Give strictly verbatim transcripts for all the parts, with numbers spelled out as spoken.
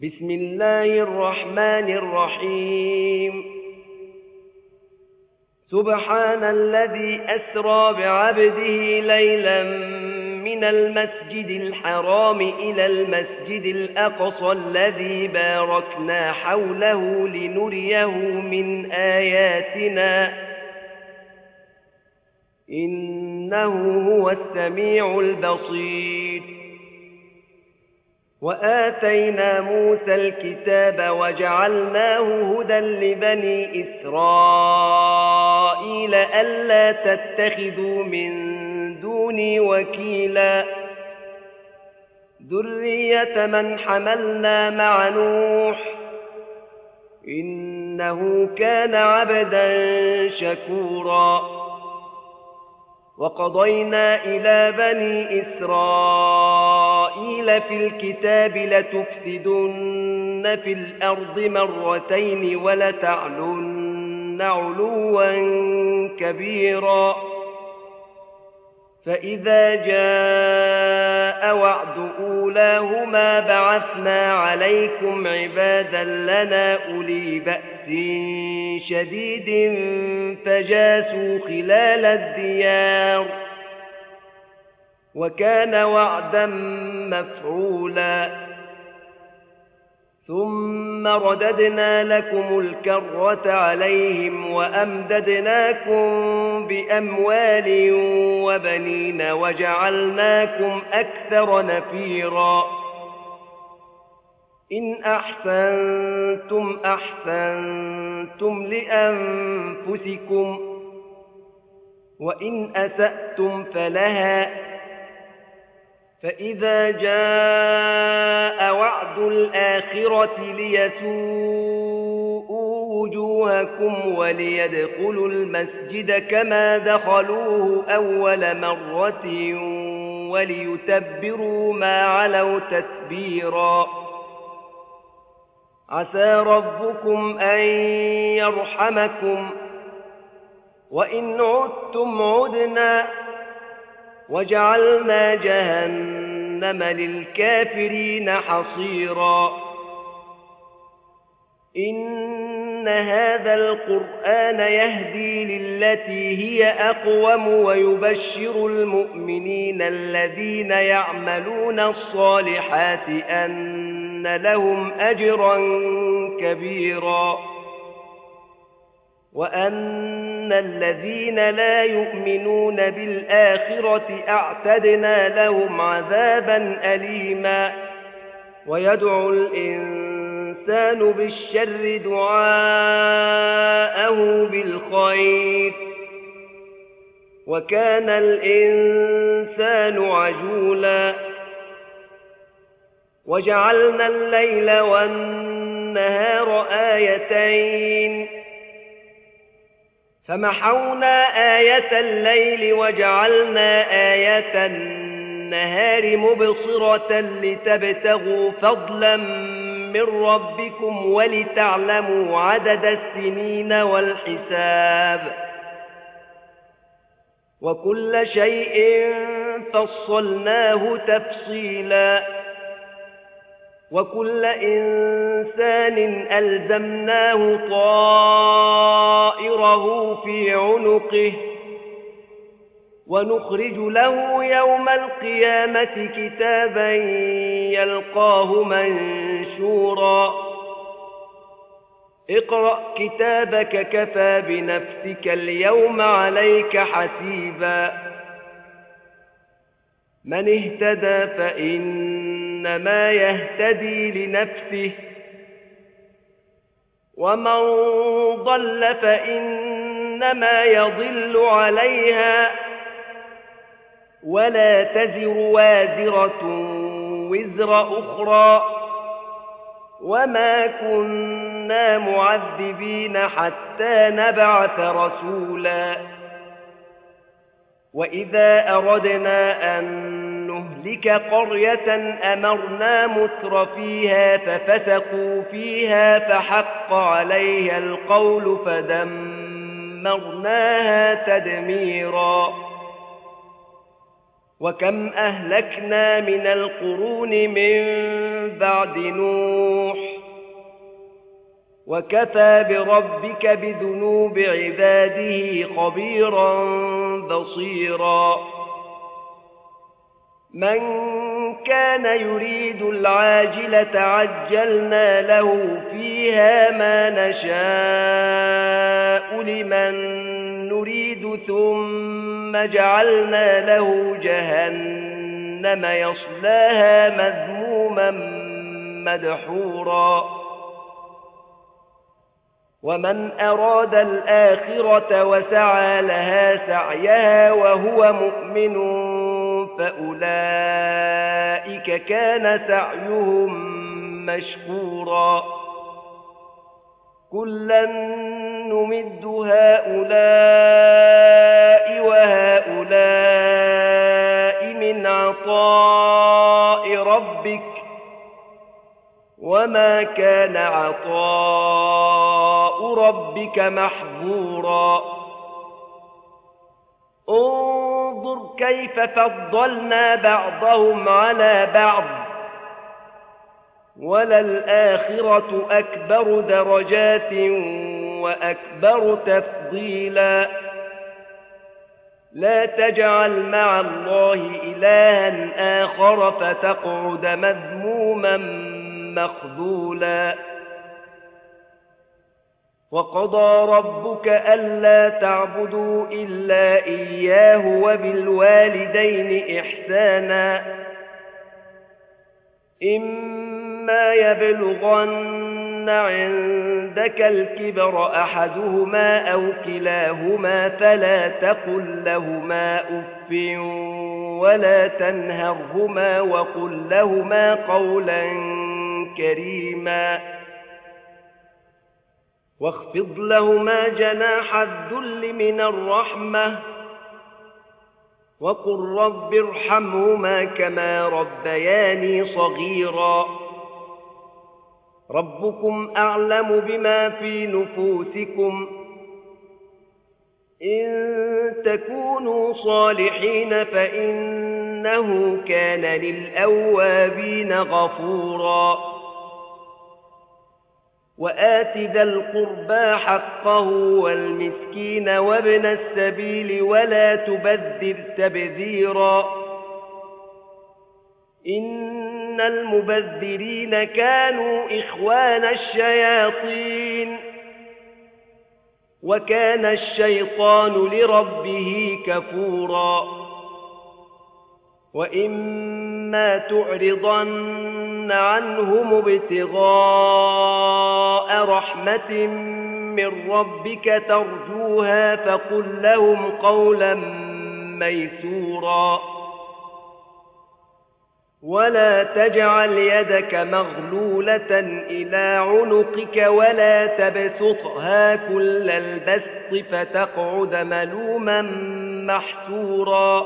بسم الله الرحمن الرحيم سبحان الذي أسرى بعبده ليلا من المسجد الحرام إلى المسجد الأقصى الذي باركنا حوله لنريه من آياتنا إنه هو السميع البصير وآتينا موسى الكتاب وجعلناه هدى لبني إسرائيل ألا تتخذوا من دوني وكيلا ذرية من حملنا مع نوح إنه كان عبدا شكورا وقضينا إلى بني إسرائيل في الكتاب لتفسدن في الأرض مرتين ولتعلن علوا كبيرا فإذا جاء وعد أولاهما بعثنا عليكم عبادا لنا أولي بأس شديد فجاسوا خلال الديار وكان وعدا مفعولا ثم رددنا لكم الكرة عليهم وأمددناكم بأموال وبنين وجعلناكم أكثر نفيرا إن أحسنتم أحسنتم لأنفسكم وإن أسأتم فلها فإذا جاء وعد الآخرة ليسوءوا وجوهكم وليدخلوا المسجد كما دخلوه أول مرة وليتبروا ما علوا تتبيرا عسى ربكم أن يرحمكم وإن عدتم عدنا وجعلنا جهنم للكافرين حصيرا إن هذا القرآن يهدي للتي هي أقوم ويبشر المؤمنين الذين يعملون الصالحات أن لهم أجرا كبيرا وأن الذين لا يؤمنون بالآخرة أعتدنا لهم عذابا أليما ويدعو الإنسان بالشر دعاءه بالخير وكان الإنسان عجولا وجعلنا الليل والنهار آيتين فمحونا آية الليل وجعلنا آية النهار مبصرة لتبتغوا فضلا من ربكم ولتعلموا عدد السنين والحساب وكل شيء فصلناه تفصيلا وكل إنسان ألزمناه طائره في عنقه ونخرج له يوم القيامة كتابا يلقاه منشورا اقرأ كتابك كفى بنفسك اليوم عليك حسيبا من اهتدى فإنما يهتدي لنفسه ومن ضل فإنما يضل عليها ولا تزر وازرة وزر أخرى وما كنا معذبين حتى نبعث رسولا وإذا أردنا أن نهلك قرية أمرنا متر فيها ففسقوا فيها فحق عليها القول فدمرناها تدميرا وكم أهلكنا من القرون من بعد نوح وكفى بربك بذنوب عباده خبيرا بصيرا من كان يريد العاجلة عجلنا له فيها ما نشاء لمن نريد ثم جعلنا له جهنم يصلاها مذموما مدحورا ومن أراد الآخرة وسعى لها سعيها وهو مؤمن فأولئك كان سعيهم مشكورا كلا نمد هؤلاء وهؤلاء من عطاء ربك وما كان عطاء ربك محظورا انظر كيف فضلنا بعضهم على بعض وللآخرة أكبر درجات وأكبر تفضيلا لا تجعل مع الله إلها آخر فتقعد مذموما مخذولا وقضى ربك ألا تعبدوا إلا إياه وبالوالدين إحسانا إما يبلغن عندك الكبر أحدهما أو كلاهما فلا تقل لهما أف ولا تنهرهما وقل لهما قولا كريما واخفض لهما جناح الذل من الرحمة وقل رب ارحمهما كما ربياني صغيرا ربكم أعلم بما في نفوسكم إن تكونوا صالحين فإنه كان للأوابين غفورا وآت ذا القربى حقه والمسكين وابن السبيل ولا تبذر تبذيرا إن المبذرين كانوا إخوان الشياطين وكان الشيطان لربه كفورا وإما تعرضن عنهم ابتغاء رحمة من ربك ترجوها فقل لهم قولا ميسورا ولا تجعل يدك مغلولة إلى عنقك ولا تبسطها كل البسط فتقعد ملوما محسورا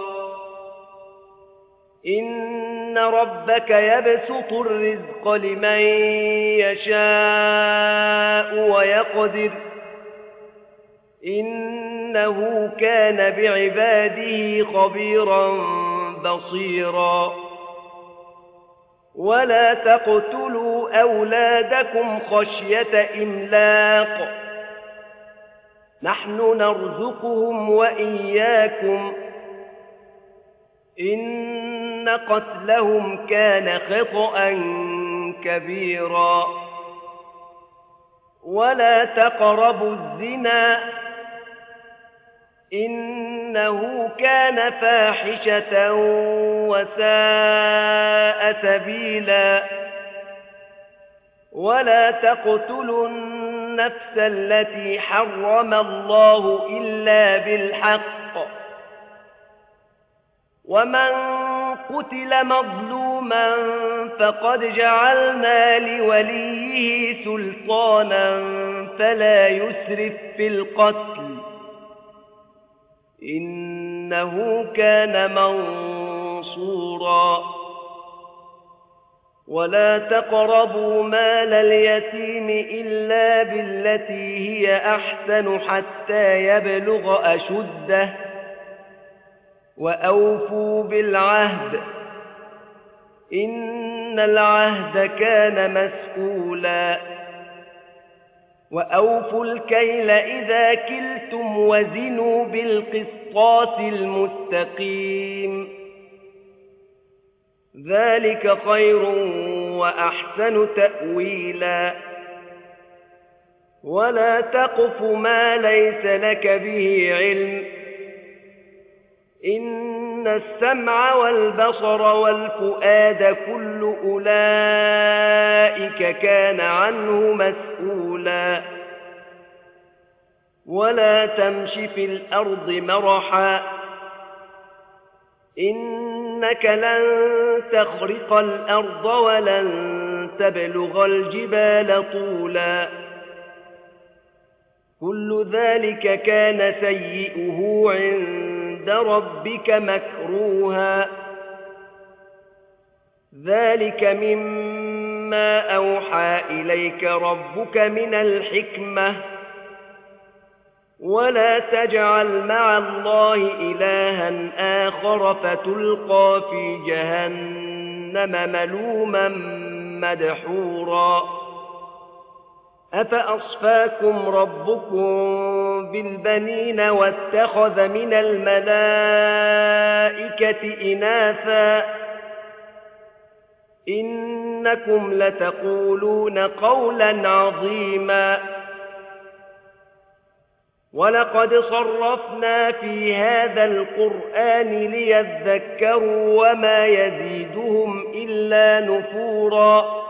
إن ربك يبسط الرزق لمن يشاء ويقدر إنه كان بعباده خبيرا بصيرا ولا تقتلوا أولادكم خشية إملاق نحن نرزقهم وإياكم إن قتلهم كان خطأ كبيرا ولا تقربوا الزنا إنه كان فاحشة وساء سبيلا ولا تقتلوا النفس التي حرم الله إلا بالحق ومن قتل مظلوما فقد جعلنا لوليه سلطانا فلا يسرف في القتل إنه كان منصورا ولا تقربوا مال اليتيم إلا بالتي هي أحسن حتى يبلغ أشده وأوفوا بالعهد إن العهد كان مسئولا وأوفوا الكيل إذا كلتم وزنوا بالقسطاس المستقيم ذلك خير وأحسن تأويلا ولا تقف ما ليس لك به علم إن السمع والبصر والفؤاد كل أولئك كان عنه مسؤولا ولا تمش في الأرض مرحا إنك لن تخرق الأرض ولن تبلغ الجبال طولا كل ذلك كان سيئه عند ربك مكروها ذلك مما أوحى إليك ربك من الحكمة ولا تجعل مع الله إلها آخر فتلقى في جهنم ملوما مدحورا أفأصفاكم ربكم بالبنين واتخذ من الملائكة إناثا إنكم لتقولون قولا عظيما ولقد صرفنا في هذا القرآن ليذكروا وما يزيدهم إلا نفورا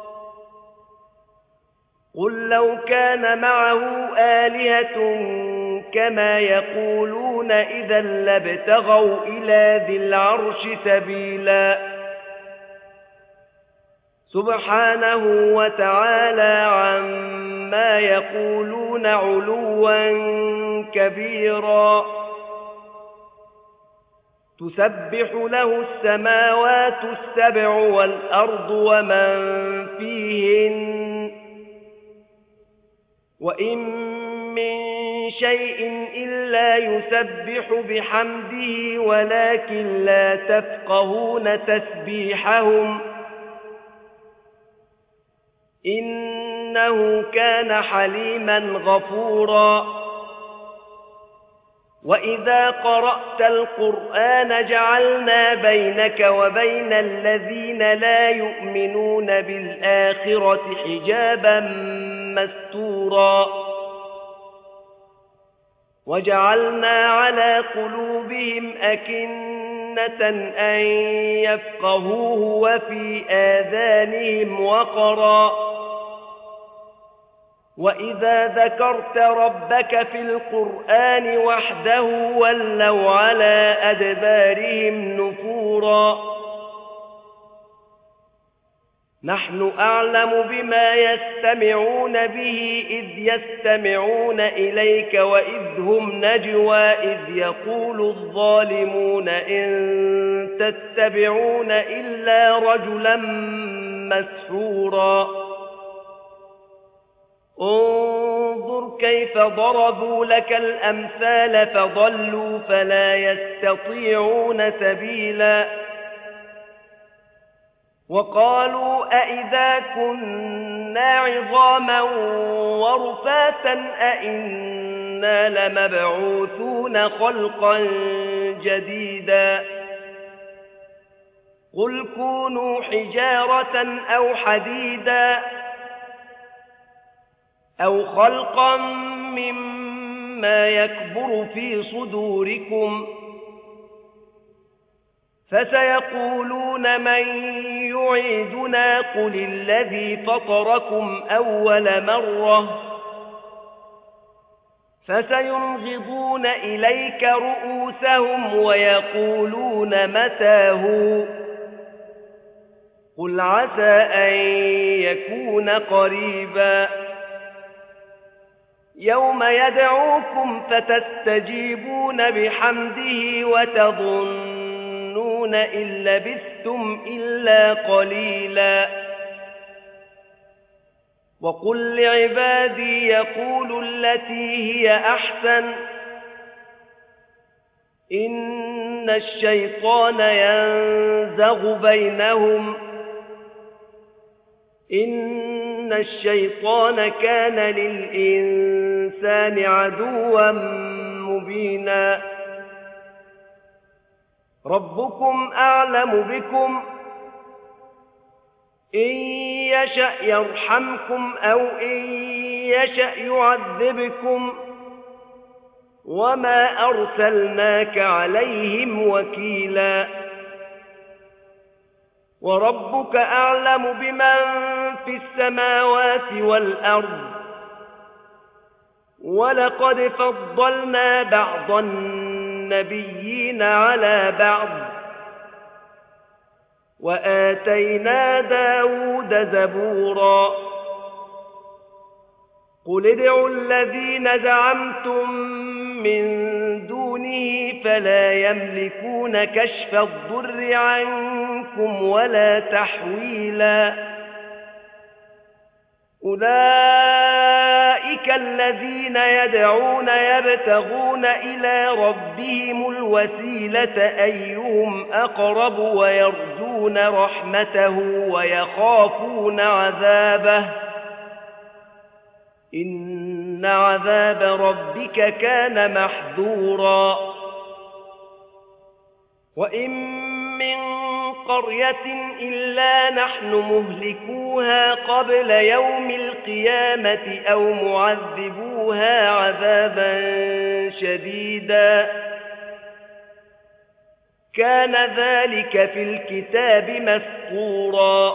قل لو كان معه آلهة كما يقولون إذا لابتغوا إلى ذي العرش سبيلا سبحانه وتعالى عما يقولون علوا كبيرا تسبح له السماوات السبع والأرض ومن فيهن وإن من شيء إلا يسبح بحمده ولكن لا تفقهون تسبيحهم إنه كان حليما غفورا وإذا قرأت القرآن جعلنا بينك وبين الذين لا يؤمنون بالآخرة حجابا مستورا وجعلنا على قلوبهم أكنة أن يفقهوه وفي آذانهم وقرا وإذا ذكرت ربك في القرآن وحده ولوا على أدبارهم نفورا نحن أعلم بما يستمعون به إذ يستمعون إليك وإذ هم نجوى إذ يقول الظالمون إن تتبعون إلا رجلا مسحورا انظر كيف ضربوا لك الأمثال فضلوا فلا يستطيعون سبيلا وقالوا أئذا كنا عظاما ورفاتا أئنا لمبعوثون خلقا جديدا قل كونوا حجارة أو حديدا أو خلقا مما يكبر في صدوركم فسيقولون من يعيدنا قل الذي فطركم أول مرة فسينغضون إليك رؤوسهم ويقولون متى هو قل عسى أن يكون قريبا يوم يدعوكم فتستجيبون بحمده وتظنون إن لبثتم إلا قليلا وقل لعبادي يقولوا التي هي أحسن إن إن الشيطان ينزغ بينهم إن الشيطان كان للإنسان عدوا مبينا ربكم أعلم بكم إن يشأ يرحمكم أو إن يشأ يعذبكم وما أرسلناك عليهم وكيلا وربك أعلم بمن في السماوات والأرض ولقد فضلنا بعض النبيين على بعض وآتينا داود زبورا قل ادعوا الذين زعمتم من دونه فلا يملكون كشف الضر عنكم ولا تحويلا أولئك الذين يدعون يبتغون إلى ربهم الوسيلة أيهم أقرب ويرجون رحمته ويخافون عذابه إن عذاب ربك كان محذورا وإن من قرية إلا نحن مهلكوها قبل يوم القيامة أو معذبوها عذابا شديدا كان ذلك في الكتاب مسطورا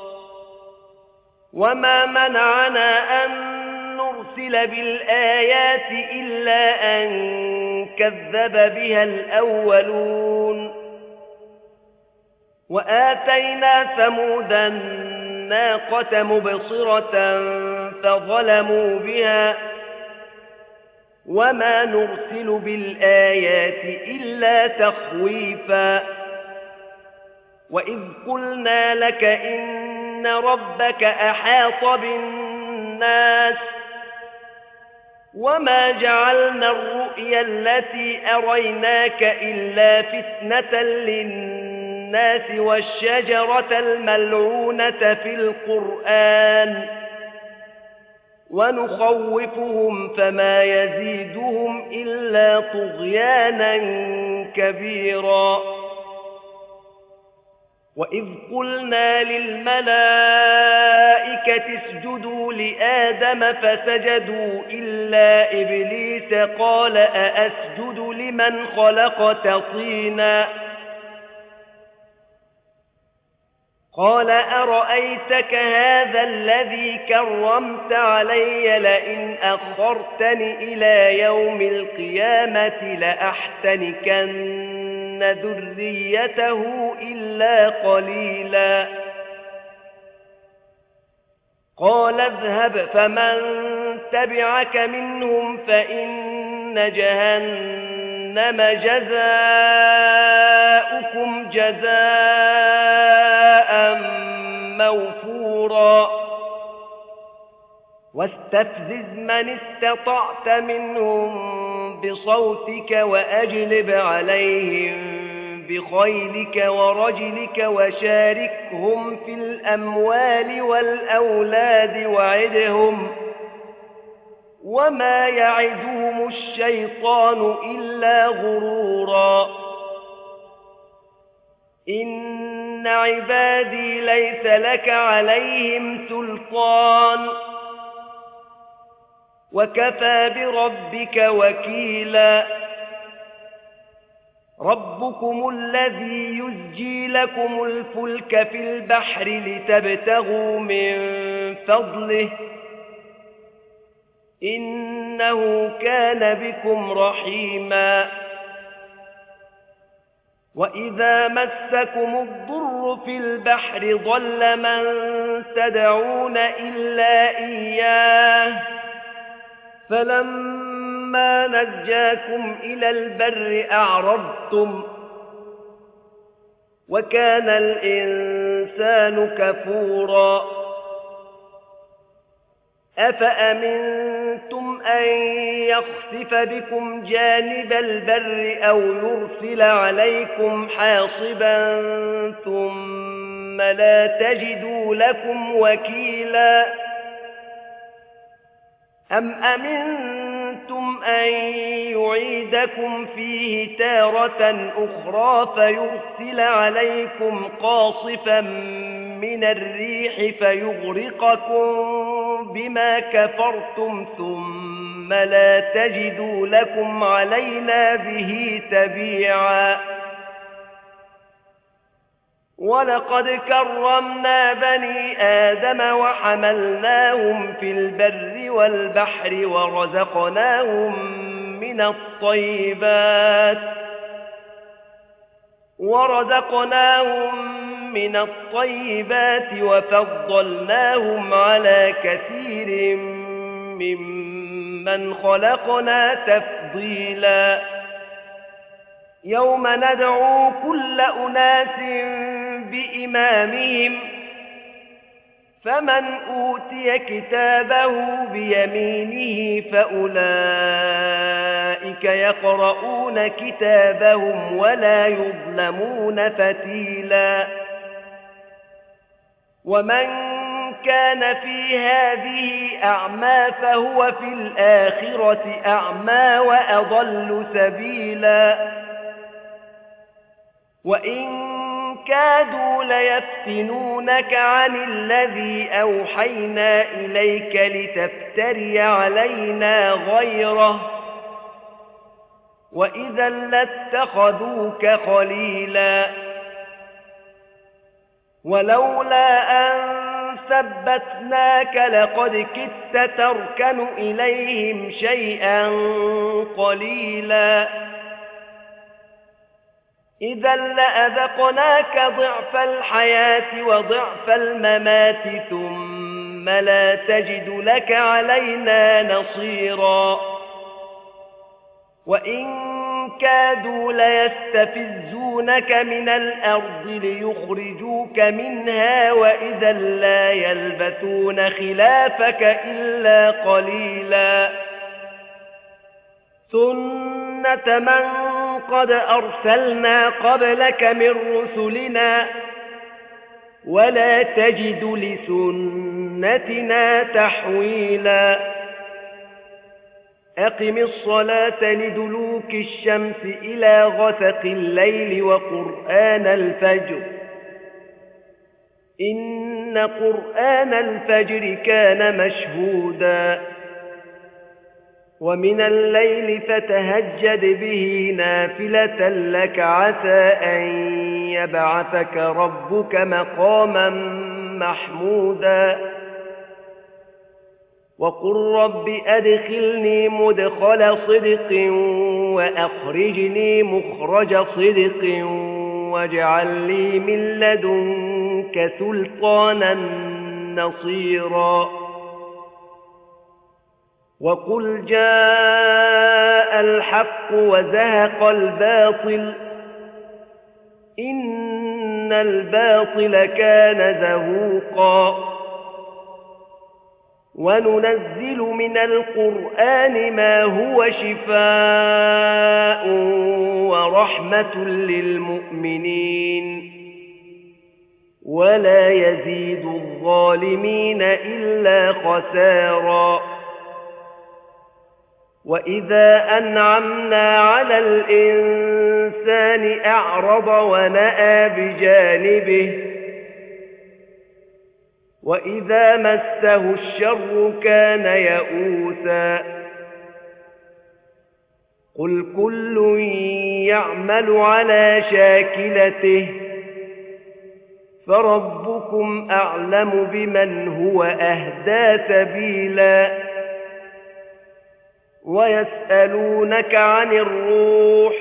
وما منعنا أن نرسل بالآيات إلا أن كذب بها الأولون وآتينا ثمود الناقة مبصرة فظلموا بها وما نرسل بالآيات إلا تخويفا وإذ قلنا لك إن ربك أحاط بالناس وما جعلنا الرؤيا التي أريناك إلا فتنة للناس والشجرة الملعونة في القرآن ونخوفهم فما يزيدهم إلا طغيانا كبيرا وإذ قلنا للملائكة اسجدوا لآدم فسجدوا إلا إبليس قال أأسجد لمن خلقت طينا قال أرأيتك هذا الذي كرمت علي لئن أخرتني إلى يوم القيامة لأحتنكن ذريته إلا قليلا قال اذهب فمن تبعك منهم فإن جهنم جزاؤكم جزاء موفورا واستفزز من استطعت منهم بصوتك وأجلب عليهم بخيلك ورجلك وشاركهم في الأموال والأولاد وعدهم وما يعدهم الشيطان إلا غرورا إن عبادي ليس لك عليهم سلطان وكفى بربك وكيلا ربكم الذي يزجي لكم الفلك في البحر لتبتغوا من فضله إنه كان بكم رحيما وإذا مسكم الضر في البحر ضل من تدعون إلا إياه فلما نجاكم إلى البر أعرضتم وكان الإنسان كفورا أفأمنتم أن يخسف بكم جانب البر أو يرسل عليكم حاصبا ثم لا تجدوا لكم وكيلا أم أمنتم أن يعيدكم فيه تارة أخرى فيرسل عليكم قاصفا من الريح فيغرقكم بما كفرتم ثم لا تجدوا لكم علينا به تبيعا ولقد كرمنا بني آدم وحملناهم في البر والبحر ورزقناهم من الطيبات ورزقناهم من الطيبات وفضلناهم على كثير ممن خلقنا تفضيلا يوم ندعو كل أناس بإمامهم فمن أوتي كتابه بيمينه فأولئك يقرؤون كتابهم ولا يظلمون فتيلا ومن كان في هذه أعمى فهو في الآخرة أعمى وأضل سبيلا وإن كادوا ليفتنونك عن الذي أوحينا إليك لتفتري علينا غيره وإذا لاتخذوك خليلا ولولا أن ثبتناك لقد كدت تركن إليهم شيئا قليلا إذا لأذقناك ضعف الحياة وضعف الممات ثم لا تجد لك علينا نصيرا وإن كادوا ليستفزونك من الأرض ليخرجوك منها وإذا لا يلبثون خلافك إلا قليلا سنة من قد أرسلنا قبلك من رسلنا ولا تجد لسنتنا تحويلا أقم الصلاة لدلوك الشمس إلى غسق الليل وقرآن الفجر إن قرآن الفجر كان مشهودا ومن الليل فتهجد به نافلة لك عسى أن يبعثك ربك مقاما محمودا وقل رب أدخلني مدخل صدق وأخرجني مخرج صدق واجعل لي من لدنك سلطانا نصيرا وقل جاء الحق وزهق الباطل إن الباطل كان زهوقا وننزل من القرآن ما هو شفاء ورحمة للمؤمنين ولا يزيد الظالمين إلا خسارا وإذا أنعمنا على الإنسان أعرض ونأى بجانبه وإذا مسه الشر كان يئوسا قل كل يعمل على شاكلته فربكم أعلم بمن هو أهدى سبيلا ويسألونك عن الروح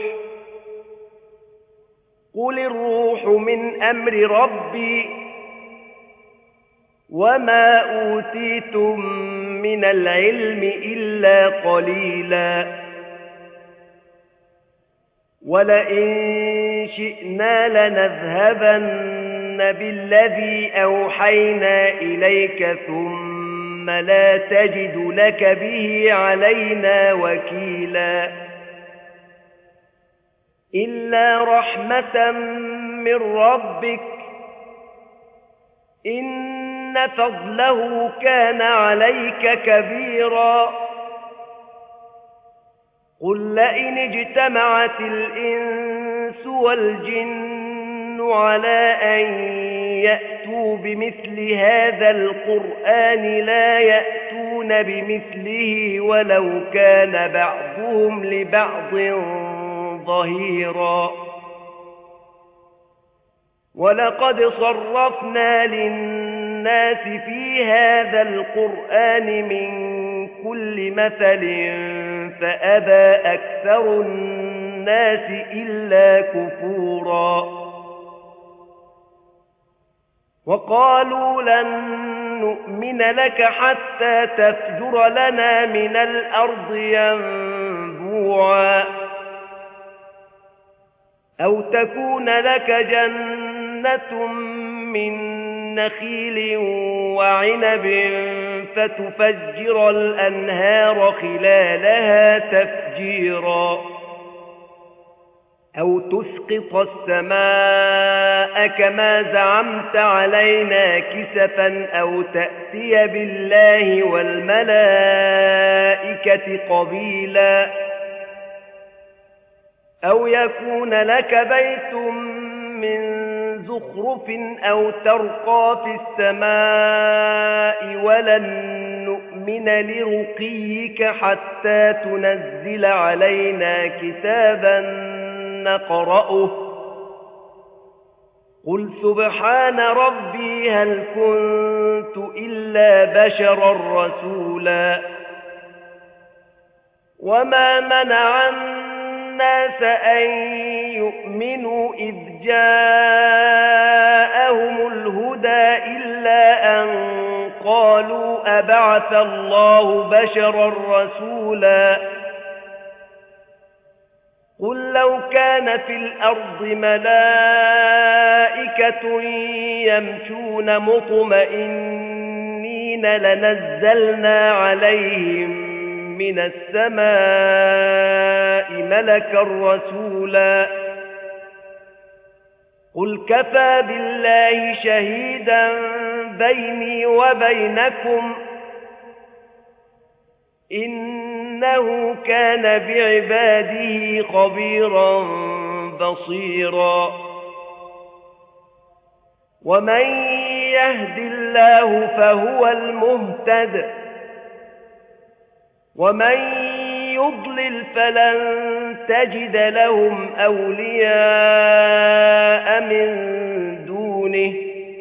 قل الروح من أمر ربي وما أوتيتم من العلم إلا قليلا ولئن شئنا لنذهبن بالذي أوحينا إليك ثم ثم لا تجد لك به علينا وكيلا إلا رحمة من ربك إن فضله كان عليك كبيرا قل لئن اجتمعت الإنس والجن على أن يأتوا بمثل هذا القرآن لا يأتون بمثله ولو كان بعضهم لبعض ظهيرا ولقد صرفنا للناس في هذا القرآن من كل مثل فأبى أكثر الناس إلا كفورا وقالوا لن نؤمن لك حتى تفجر لنا من الأرض ينبوعا أو تكون لك جنة من نخيل وعنب فتفجر الأنهار خلالها تفجيرا أو تسقط السماء كما زعمت علينا كسفا أو تأتي بالله والملائكة قبيلا أو يكون لك بيت من زخرف أو ترقى في السماء ولن نؤمن لرقيك حتى تنزل علينا كتابا نقرأه قل سبحان ربي هل كنت إلا بشرا رسولا وما منع الناس أن يؤمنوا إذ جاءهم الهدى إلا أن قالوا أبعث الله بشرا رسولا قل لو كان في الأرض ملائكة يمشون مطمئنين لنزلنا عليهم من السماء ملكا رسولا قل كفى بالله شهيدا بيني وبينكم إنه كان بعباده خبيرا بصيرا ومن يهد الله فهو المهتد ومن يضلل فلن تجد لهم أولياء من دونه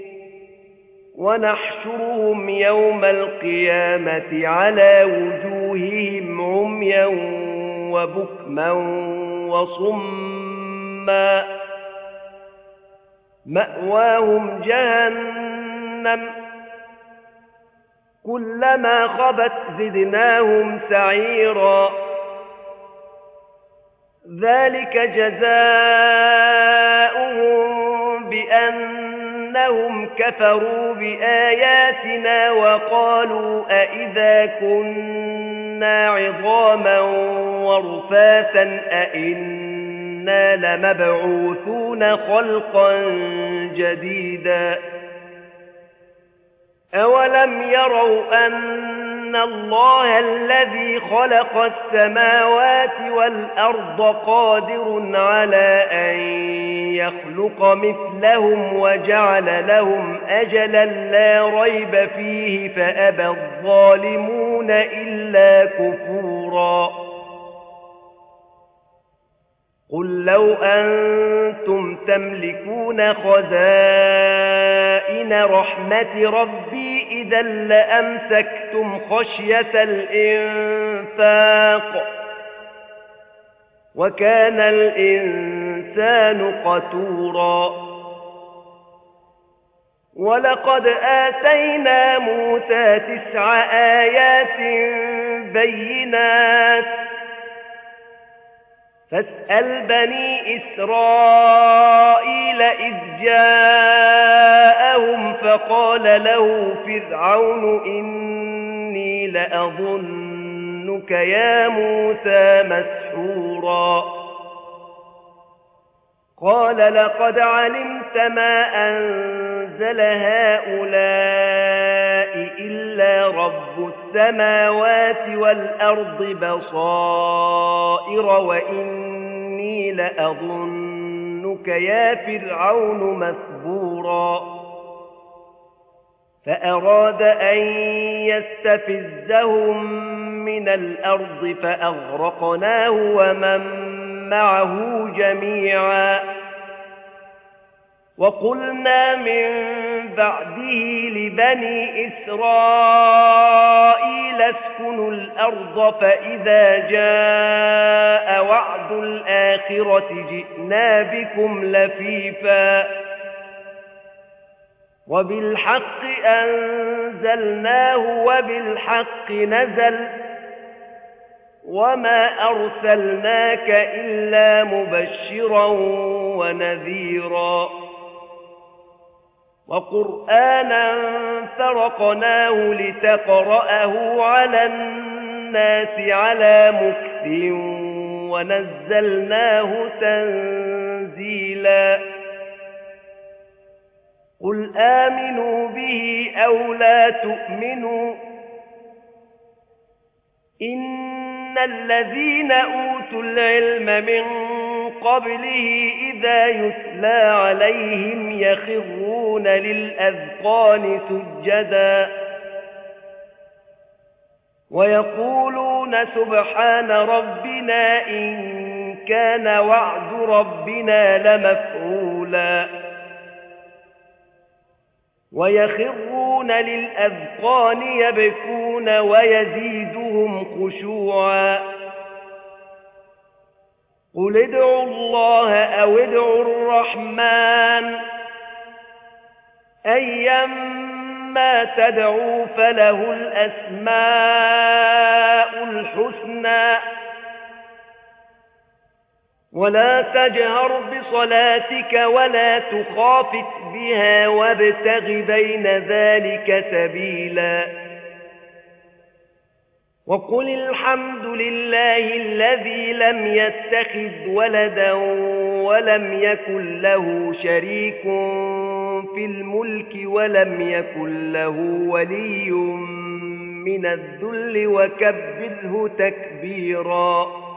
ونحشرهم يوم القيامة على وجوههم عميا وبكما وصما مأواهم جهنم كلما خبت زدناهم سعيرا ذلك جزاؤهم بأنهم كفروا بآياتنا وقالوا أئذا كنا عظاما ورفاتا أئنا لمبعوثون خلقا جديدا أولم يروا أن الله الذي خلق السماوات والأرض قادر على أن يخلق مثلهم وجعل لهم أجلا لا ريب فيه فأبى الظالمون إلا كفورا قل لو أنتم تملكون خزائن رحمة ربي إذا لأمسكتم خشية الإنفاق وكان الإنسان قتورا ولقد آتينا موسى تسع آيات بينات فاسأل بني إسرائيل إذ جاءهم فقال له فرعون إني لأظنك يا موسى مسحورا قال لقد علمت ما أنزل هؤلاء إلا رب السماوات والأرض بصائر وإني لأظنك يا فرعون مثبورا فأراد أن يستفزهم من الأرض فأغرقناه ومن معه جميعا وقلنا من بعده لبني إسرائيل اسكنوا الأرض فإذا جاء وعد الآخرة جئنا بكم لفيفا وبالحق أنزلناه وبالحق نزل وما أرسلناك إلا مبشرا ونذيرا وقرآنا فرقناه لتقرأه على الناس على مكث ونزلناه تنزيلا قل آمنوا به أو لا تؤمنوا إن الذين أوتوا العلم من قبله إذا يتلى عليهم يخرون للأذقان سجدا ويقولون سبحان ربنا إن كان وعد ربنا لمفعولا ويخرون للأذقان يبكون ويزيدهم خشوعا قل ادعوا الله أو ادعوا الرحمن أيما تدعوا فله الأسماء الحسنى ولا تجهر بصلاتك ولا تخافت بها وابتغ بين ذلك سبيلا وقل الحمد لله الذي لم يتخذ ولدا ولم يكن له شريك في الملك ولم يكن له ولي من الذل وكبره تكبيرا